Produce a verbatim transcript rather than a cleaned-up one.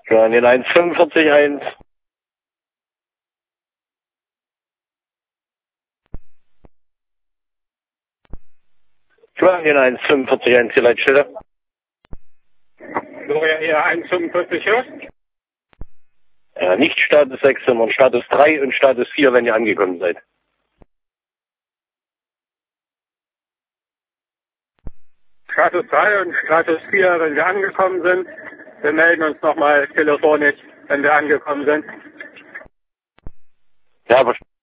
Florian eins fünfundvierzig eins. Florian eins fünfundvierzig eins, die Leitstelle. Florian hier eins fünfundvierzig hörst? Ja, nicht Status sechs, sondern Status drei und Status vier, wenn ihr angekommen seid. Status drei und Status vier, wenn wir angekommen sind. Wir melden uns nochmal telefonisch, wenn wir angekommen sind. Ja, aber